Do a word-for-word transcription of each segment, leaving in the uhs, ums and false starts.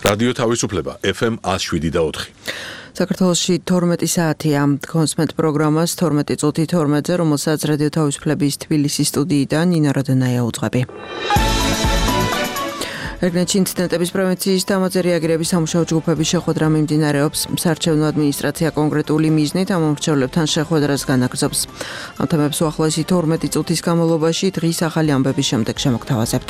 რადიო თავისუფლება ეფ ემ one oh seven და four. საქართველოში თორმეტი საათია კონსმენტ პროგრამას თორმეტი წუთი თორმეტზე, რომელსაც რადიო თავისუფლების თბილისის სტუდიიდან ნინა როდენაია უძღვები. ერგნეთში ინციდენტების პრევენციის თამაზე რეაგირების სამუშაო ჯგუფების შეხვედრა მიმდინარეობს. საარჩევნო ადმინისტრაცია კონკრეტული მიზნით ამ მომხრეებთან შეხვედრას განაგრძობს. ამ თემებს უახლოესი თორმეტი წუთის განმავლობაში დღის ახალი ამბების შემდეგ შემოგთავაზებთ.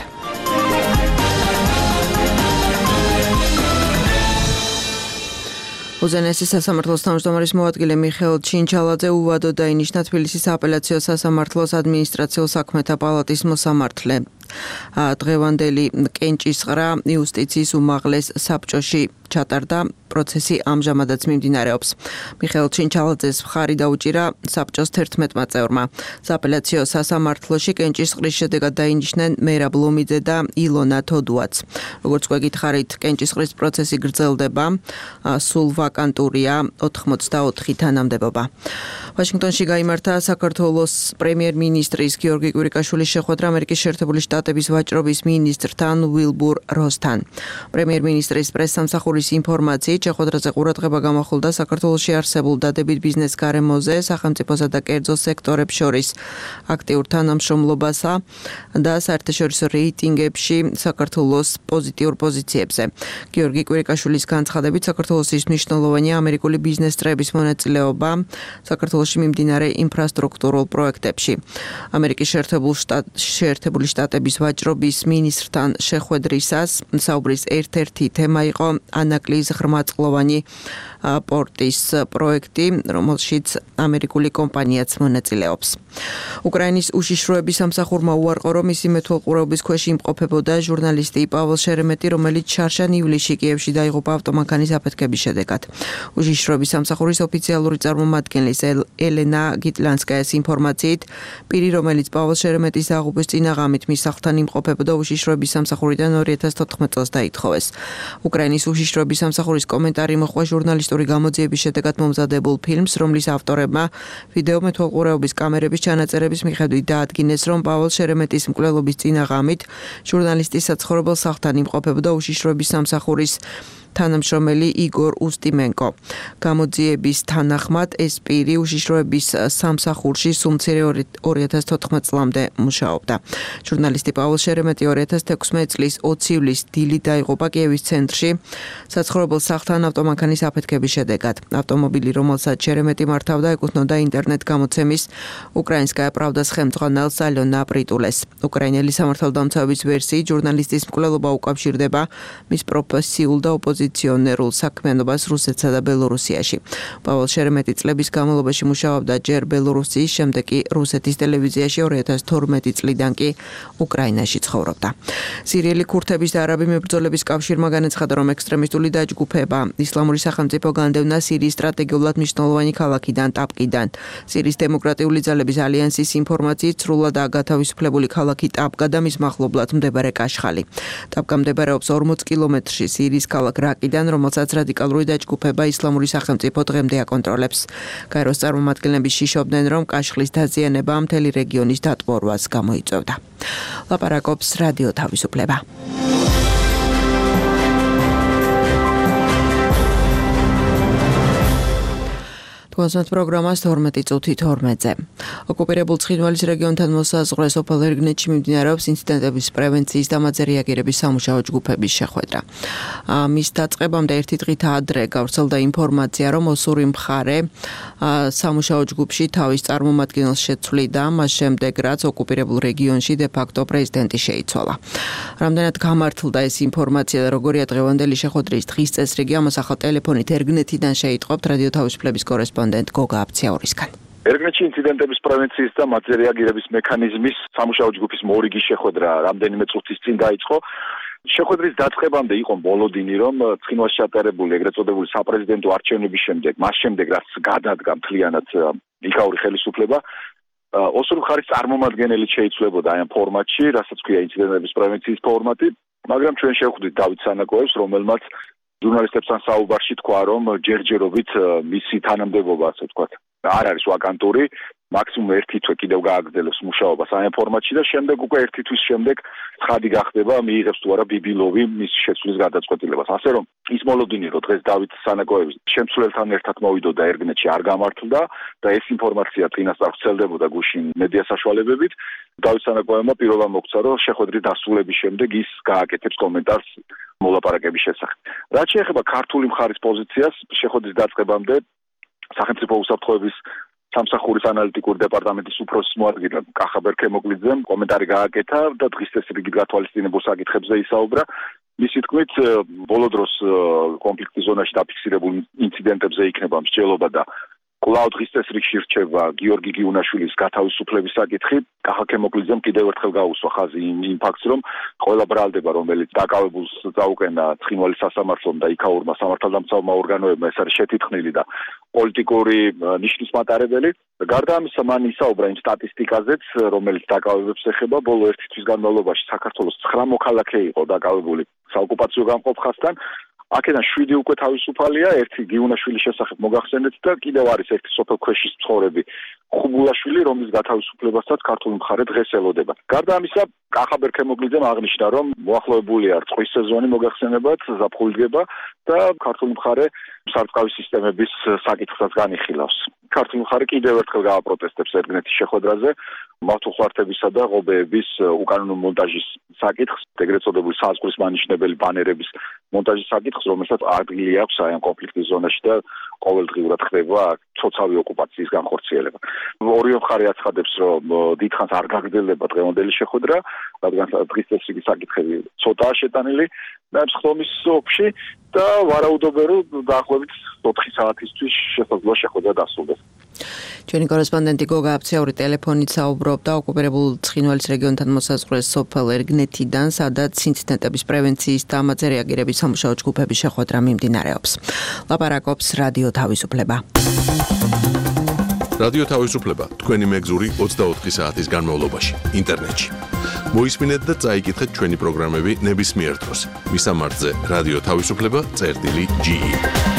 უზენაესი სასამართლოს თავმჯდომარის მოადგილე მიხეილ ჩინჩალაძე უვადოდ დაინიშნა თბილისის აპელაციო სასამართლოს ადმინისტრაციულ საქმეთა პალატის მოსამართლე. დღევანდელი კენჭისყრა იუსტიციის უმაღლეს საბჭოში ჩატარდა. პროცესი ამჟამადაც მიმდინარეობს. მიხეილ ჩინჩალაძეს მხარი დაუჭირა საბჭოს თერთმეტმა წევრმა. სააპელაციო სასამართლოში კენჭისყრის შედეგად დაინიშნენ მერაბ ლომიძე და ილონა თოდუაც. როგორც გვეკითხარით, კენჭისყრის პროცესი გრძელდება. სულ ვაკანტურია ოთხმოცდაოთხი თანამდებობა. ვაშინგტონში გაიმართა საქართველოს პრემიერ-მინისტრის გიორგი კვირიკაშვილის შეხვედრა ამერიკის შეერთებული შტატების ვაჭრობის მინისტრთან ვილბურ როსთან. პრემიერ-მინისტრის პრესსამსახურის ინფორმაციით, შეხვედრაზე ყურადღება გამახვილდა საქართველოში არსებულ დადებით ბიზნეს გარემოზე, სახელმწიფოსა და კერძო სექტორებს შორის აქტიურ თანამშრომლობასა და საერთაშორისო რეიტინგებში საქართველოს პოზიტიურ პოზიციებზე. გიორგი კვირიკაშვილის განცხადებით, საქართველოსთვის მნიშვნელოვანია ამერიკული ბიზნეს წრეების მონაწილეობა საქართველოში მიმდინარე ინფრასტრუქტურულ პროექტებში. ამერიკის შეერთებული შტატების ვაჭრობის მინისტრთან შეხვედრისას საუბრის ერთ-ერთი თემა იყო ანაკლის ღრმაწყლოვანი პორტის პროექტი, რომელშიც ამერიკული კომპანიაც მონაწილეობს. უკრაინის უშიშროების სამსახურმა უარყო, რომ მისი მეთვალყურეობის ქვეშ იმყოფებოდა ჟურნალისტი პაველე შერემეტი, რომელიც შარშან ივლისში კიევში დაიღუპა ავტომანქანის აფეთქების შედეგად. უშიშროების სამსახურის ოფიციალური წარმომადგენლის ელენა გიტლანსკაიას ინფორმაციით, პირი, რომელიც პაველე შერემეტის დაღუპვის წინაღამით მის სახლთან იმყოფებოდა, უშიშროების სამსახურიდან ორი ათას თოთხმეტ წელს დაითხოვეს. უკრაინის უშიშროების სამსახურის კომენტარი მოჰყვა ჟურნალისტური გამოძიების შედეგად მომზადებულ ფილმს, რომლის ავტორებმა ვიდეო მეთვალყურეობის კამერების ჩანაწერების მიხედვით დაადგინეს, რომ პაველე შერემეტის მკვლელობის წინაღამით ჟურნალისტის საცხოვრებელ სახლთან იმყოფებოდა უშიშროების სამსახურის თანამშრომელი იგორ უსტიმენკო. გამოძიების თანახმად ეს პირი უშიშროების სამსახურში სულ მცირე ორი ათას თოთხმეტ წლამდე მუშაობდა. ჟურნალისტი პაველე შერემეტი ორი ათას თექვსმეტ წლის ოცი ივლისს დილით დაიღუპა კიევის ცენტრში საცხოვრებელ სახლთან ავტომანქანის აფეთქების შედეგად. ავტომობილი, რომელსაც შერემეტი მართავდა, ეკუთვნოდა ინტერნეტ გამოცემის უკრაინსკაია პრავდას ხელმძღვანელს ალონა პრიტულეს. უკრაინელი სამართალდამცავების ვერსიით, ჟურნალისტის მკვლელობა უკავშირდება მის პროფესიულ და ოპოზიციონერულ საქმიანობას რუსეთსა და ბელორუსიაში. პაველე შერემეტი წლების განმავლობაში მუშაობდა ჯერ ბელორუსიის, შემდეგ კი რუსეთის ტელევიზიაში, ორი ათას თორმეტი წლიდან კი უკრაინაში ცხოვრობდა. სირიელი ქურთების და არაბი მებრძოლების კავშირმა განაცხადა, რომ ექსტრემისტული დაჯგუფება ისლამური სახელმწიფო განდევნა სირიის სტრატეგიულად მნიშვნელოვანი ქალაქიდან ტაბკიდან. სირიის დემოკრატიული ძალების ალიანსის ინფორმაციით, სრულად გათავისუფლებული ქალაქი ტაბკა და მის მახლობლად მდებარე კაშხალი. ტაბკა მდებარეობს ორმოც კილომეტრში სირიის ქალაქ რაკიდან, რომელსაც რადიკალური დაჯგუფება ისლამური სახელმწიფო დღემდე აკონტროლებს. გაეროს წარმომადგენლები შიშობდნენ, რომ კაშხლის დაზიანება მთელი რეგიონის დატბორვას გამოიწვევდა. ლაპარაკობს რადიო თავისუფლება. კონსმენტ პროგრამას თორმეტი წუთი თორმეტზე. ოკუპირებულ ცხინვალის რეგიონთან მოსაზღვრე სოფელ ერგნეთში მიმდინარეობს ინციდენტების პრევენციის და ამაზე რეაგირების სამუშაო ჯგუფების შეხვედრა. მის დაწყებამდე ერთი დღით ადრე გავრცელდა ინფორმაცია, რომ ოსური მხარე სამუშაო ჯგუფში თავის წარმომადგენელს შეცვლიდა, მას შემდეგ რაც ოკუპირებულ რეგიონში დე-ფაქტო პრეზიდენტი შეიცვალა. რამდენად გამართლდა ეს ინფორმაცია და როგორია დღევანდელი შეხვედრის დღის წესრიგი, ამას ახალ ტელეფონით ერგნეთიდან შეიტყობთ რადიო თავისუფლების კორესპონდენტ გოგა აბციაურისგან. ერგნეთში ინციდენტების პრევენციის და მათზე რეაგირების მექანიზმის სამუშაო ჯგუფის მორიგის შეხვედრა რამდენიმე წუთის წინ დაიწყო. შეხვედრის დაწყებამდე იყო მოლოდინი, რომ ცხინვალში ჩატარებული ეგრეთ წოდებული საპრეზიდენტო არჩევნების შემდეგ, მას შემდეგ რაც გადადგა მთლიანად იქაური ხელისუფლება, ოსური მხარის წარმომადგენელი შეიცვლებოდა აი ამ ფორმატში, რასაც ქვია ინციდენტების პრევენციის ფორმატი, მაგრამ ჩვენ შევხვდით დავით სანაკოევს, რომელმაც ჟურნალისტებთან საუბარში თქვა, რომ ჯერჯერობით მისი თანამდებობა, ასე ვთქვათ, არ არის ვაკანტური, მაქსიმუმ ერთი თვე კიდევ გააგრძელებს მუშაობას ამ ფორმატში და შემდეგ უკვე ერთი თვის შემდეგ ცხადი გახდება, მიიღებს თუ არა ბიბილოვი მის შეცვლის გადაწყვეტილებას. ასე რომ ის მოლოდინი, რომ დღეს დავით სანაკოევის შემცვლელთან ერთად მოვიდოდა ერგნეტში, არ გამართლდა და ეს ინფორმაცია წინასწარ ვრცელდებოდა გუშინ მედია საშუალებებით. დავით სანაკოევმა პირობა მოგცა, რომ შეხვედრის დასრულების შემდეგ ის გააკეთებს კომენტარს მოლაპარაკების შესახებ. რაც შეეხება ქართული მხარის პოზიციას, შეხვედრის დაწყებამდე სახელმწიფო უსაფრთხოების სამსახურის ანალიტიკური დეპარტამენტის უფროსის მოადგილე კახა ბერქემოკლიძემ კომენტარი გააკეთა და დღის წესრიგით გათვალისწინებულ საკითხებზე ისაუბრა. მისი თქმით, ბოლო დროს კონფლიქტის ზონაში დაფიქსირებულ ინციდენტებზე იქნება მსჯელობა და კვლავ დღის წესრიგში რჩება გიორგი გიუნაშვილის გათავისუფლების საკითხი. კახა ბერქემოკლიძემ კიდევ ერთხელ გაუსვა ხაზი იმ ფაქტს, რომ ყველა ბრალდება, რომელიც დაკავებულს წაუყენა ცხინვალის სასამართლომ და იქაურმა სამართალდამცავმა ორგანოებმა, ეს არის შეთითხნილი და პოლიტიკური ნიშნის მატარებელი. გარდა ამისა, მან ისაუბრა იმ სტატისტიკაზეც, რომელიც დაკავებებს ეხება. ბოლო ერთი თვის განმავლობაში საქართველოს ცხრა მოქალაქე იყო დაკავებული საოკუპაციო გამყოფ ხაზთან. აქედან შვიდი უკვე თავისუფალია, ერთი გიუნაშვილის შესახებ მოგახსენეთ და კიდევ არის ერთი სოფელ ქვეშის მცხოვრები ხუბულაშვილი, რომლის გათავისუფლებასაც ქართული მხარე დღეს ელოდება. გარდა ამისა, კახა ბერქემოკლიძემ აღნიშნა, რომ მოახლოებულია რწყვის სეზონი მოგახსენებათ, ზაფხულდება და ქართული მხარე სარწყავი სისტემების საკითხსაც განიხილავს. ქართული მხარე კიდევ ერთხელ გააპროტესტებს ერგნეტის შეხვედრაზე მავთუხლართებისა და ღობეების უკანონო მონტაჟის საკითხს, ეგრეთ წოდებული საზღვრის მანიშნებელი ბანერების მონტაჟის საკითხს, რომელსაც ადგილი აქვს აი ამ კონფლიქტის ზონაში და ყოველდღიურად ხდება ცოცავი ოკუპაციის განხორციელება. ორივე მხარე აცხადებს, რომ დიდხანს არ გაგრძელდება დღევანდელი შეხვედრა, რადგან დღის წესრიგის საკითხები ცოტაა შეტანილი ნებსხდომის ოფში და ვარაუდობენ, რომ დაახლოებით ოთხი საათისთვის შესაძლოა შეხვედრა დასრულდეს. ჩვენი კორესპონდენტი გოგა აფციური ტელეფონით საუბრობდა ოკუპირებულ ცხინვალის რეგიონთან მოსაზღვრეს სოფელ ერგნეთიდან, სადაც ინციდენტების პრევენციის და ამაზე რეაგირების სამუშაო ჯგუფების შეხვედრა მიმდინარეობს. ლაპარაკობს რადიო თავისუფლება. რადიო თავისუფლება თქვენი მეგზური ოცდაოთხი საათის განმავლობაში ინტერნეტში. მოისმინეთ და წაიკითხეთ ჩვენი პროგრამები ნებისმიერ დროს. მისამართზე რადიო თავისუფლება წერტილი ჯი ი.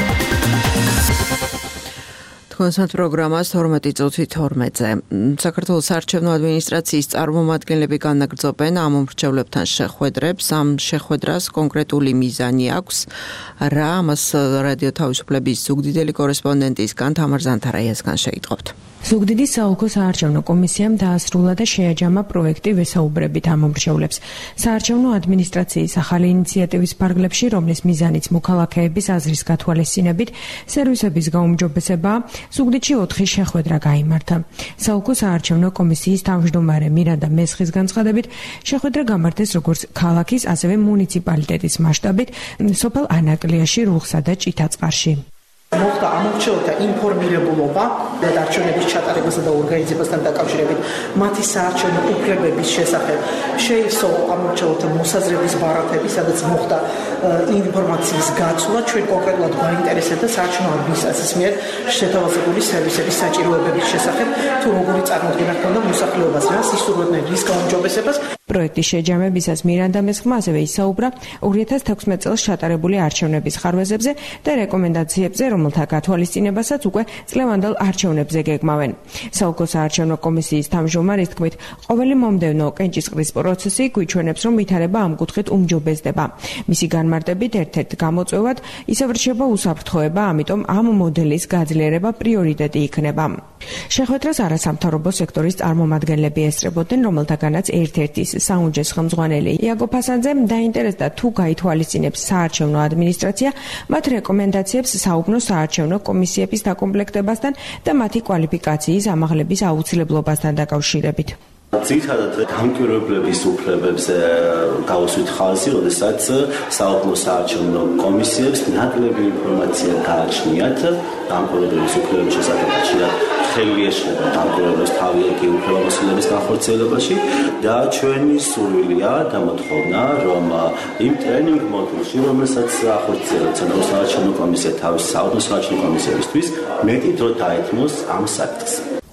კონსერტ პროგრამას თორმეტი წუთი თორმეტზე. საქართველოს საარჩევნო ადმინისტრაციის წარმომადგენლები განაგრძობენ ამ მომრჩევლებთან შეხვედრებს. ამ შეხვედრას კონკრეტული მიზანი აქვს. რა ამას რადიო თავისუფლების ზუგდიდელი კორესპონდენტისგან თამარ ზანთარაიასგან შეიტყობთ. ზუგდიდის საოლქო საარჩევნო კომისიამ დაასრულა და შეაჯამა პროექტი ვესაუბრებით ამ მომრჩევლებს. საარჩევნო ადმინისტრაციის ახალი ინიციატივის ფარგლებში, რომლის მიზანიც მოქალაქეების აზრის გათვალისწინებით სერვისების გაუმჯობესებაა, ზუგდიდში ოთხი შეხვედრა გაიმართა. საოლქო საარჩევნო კომისიის თავმჯდომარე მირანდა მესხის განცხადებით, შეხვედრა გამართეს როგორც ქალაქის, ასევე მუნიციპალიტეტის მასშტაბით, სოფელ ანაკლიაში, რუხსა და ჭითაწყარში. მოხდა ამორჩეულთა ინფორმირებულობა არჩევნების ჩატარებასა და ორგანიზებასთან დაკავშირებით მათი საარჩევნო უფლებების შესახებ. შეივსო ამორჩეულთა მოსაზრების ბარათები, სადაც მოხდა ინფორმაციის გაცვლა. ჩვენ კონკრეტულად გვაინტერესებდა საარჩევნო ადმინისტრაციის მიერ შეთავაზებული სერვისების საჭიროებების შესახებ, თუ როგორი წარმოდგენა ჰქონდა მოსახლეობას, რას ისურვებდნენ, რის გაუმჯობესებას. პროექტის შეჯამებისას მირანდა მესხმა ასევე ისაუბრა ორი ათას თექვსმეტ წელს ჩატარებული არჩევნების ხარვეზებზე და რეკომენდაციებზე, რომელთა გათვალისწინებასაც უკვე წლევანდელ არჩევნებზე გეგმავენ. საოლქო საარჩევნო კომისიის თავმჯდომარის თქმით, ყოველი მომდევნო კენჭისყრის პროცესი გვიჩვენებს, რომ ვითარება ამ კუთხით უმჯობესდება. მისი განმარტებით ერთ-ერთ გამოწვევად ისევ რჩება უსაფრთხოება, ამიტომ ამ მოდელის გაძლიერება პრიორიტეტი იქნება. შეხვედრას არასამთავრობო სექტორის წარმომადგენლები ესწრებოდნენ, რომელთაგანაც ერთ-ერთის საუნჯეს ხელმძღვანელი იაგო ფასანძემ დაინტერესდა, თუ გაითვალისწინებს საარჩევნო ადმინისტრაცია მათ რეკომენდაციებს საუბნო საარჩევნო კომისიების დაკომპლექტებასთან და მათი კვალიფიკაციის ამაღლების აუცილებლობასთან დაკავშირებით. ძირითადად დამკვირვებლების უფლებებს გავუსვით ხაზი, როდესაც საოლქო საარჩევნო კომისიებს ნაკლები ინფორმაცია გააჩნიათ დამკვირვებლების უფლებების შესახებ. ხელი ეშლება დამკვირვებლებს თავი ეგ უფლებამოსილების განხორციელებაში და ჩვენი სურვილია და მოთხოვნა, რომ იმ ტრენინგ მოდულში, რომელსაც ახორციელებს ცენტრალური საარჩევნო კომისია თავის საოლქო საარჩევნო კომისიებისთვის, მეტი დრო დაეთმოს ამ საკითხს.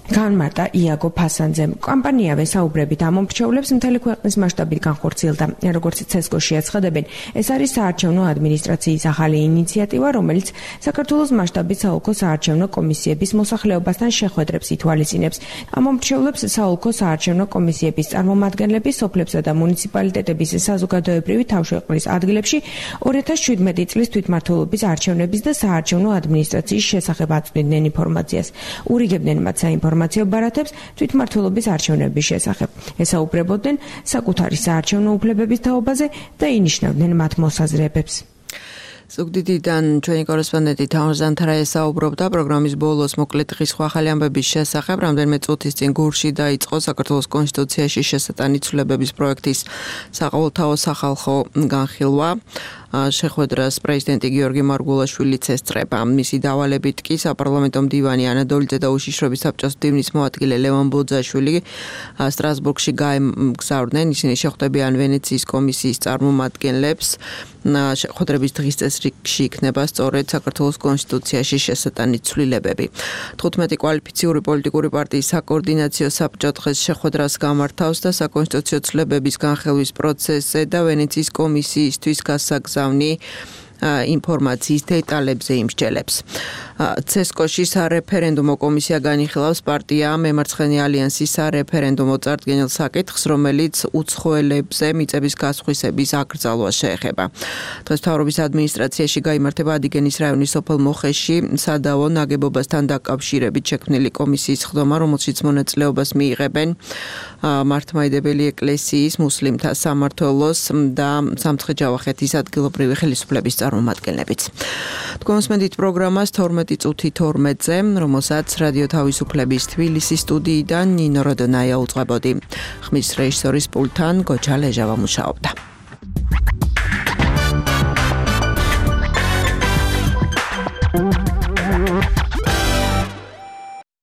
განმარტა იაგო ფასანძემ. კამპანიავე საუბრებით ამომრჩევლებს მთელი ქვეყნის მასშტაბით განხორციელდა. როგორც ცესკოში აცხადებენ, ეს არის საარჩევნო ადმინისტრაციის ახალი ინიციატივა, რომელიც საქართველოს მასშტაბით საოლქო საარჩევნო კომისიების მოსახლეობასთან შეხვედრებს ითვალისწინებს. ამომრჩევლებს საოლქო საარჩევნო კომისიების წარმომადგენლები სოფლებსა და მუნიციპალიტეტების საზოგადოებრივი თავშეყრის ადგილებში ორი ათას შვიდმეტი წლის თვითმმართველობის არჩევნების და საარჩევნო ადმინისტრაციის შესახებ აწვდიდნენ ინფორმაციას. ურიგებდნენ მათ საინფორმაციო ბარათებს თვითმმართველობის არჩევნების შესახებ. ესაუბრებოდნენ საკუთარი საარჩევნო უფლებების თაობაზე და ინიშნავდნენ მათ მოსაზრებებს. ზუგდიდიდან ჩვენი კორესპონდენტი თამარ ზანთარა ესაუბრობდა პროგრამის ბოლოს მოკლედ დღის ახალი ამბების შესახებ. რამდენიმე წუთის წინ გურში დაიწყო საქართველოს კონსტიტუციაში შესატანი ცვლილებების პროექტის საყოველთაო სახალხო განხილვა. შეხვედრას პრეზიდენტი გიორგი მარგულაშვილიც ესწრება. მისი დავალებით კი საპარლამენტო მდივანი ანადოლიძე და უშიშროების საბჭოს მდივნის მოადგილე ლევან ბოძაშვილი სტრასბურგში გაემგზავრნენ. ისინი შეხვდებიან ვენეციის კომისიის წარმომადგენლებს. შეხვედრების დღის წესრიგში იქნება სწორედ საქართველოს კონსტიტუციაში შესატანი ცვლილებები. თხუთმეტი კვალიფიციური პოლიტიკური პარტიის საკოორდინაციო საბჭო დღეს შეხვედრას გამართავს და საკონსტიტუციო ცვლილებების განხილვის პროცესზე და ვენეციის კომისიისთვის გასაგზავნი ინფორმაციის დეტალებზე იმსჯელებს. ცესკოში სარეფერენდუმო კომისია განიხილავს პარტია მემარცხენე ალიანსის სარეფერენდუმო წარდგენილ საკითხს, რომელიც უცხოელებზე მიწების გასხვისების აკრძალვას შეეხება. დღეს მთავრობის ადმინისტრაციაში გაიმართება ადიგენის რაიონის სოფელ მოხეში სადავო ნაგებობასთან დაკავშირებით შექმნილი კომისიის ხდომა, რომელშიც მონაწილეობას მიიღებენ მართლმადიდებელი ეკლესიის, მუსლიმთა სამმართველოს და სამცხე-ჯავახეთის ადგილობრივი ხელისუფლების წარმომადგენლებიც. თქვენსმენდით პროგრამას თორმეტი წუთი თორმეტზე, რომელსაც რადიო თავისუფლების თბილისის სტუდიიდან ნინო როდონაია უწყებოდი. ხმის რეჟისორის პულტთან გოჩა ლეჟავა მუშაობდა.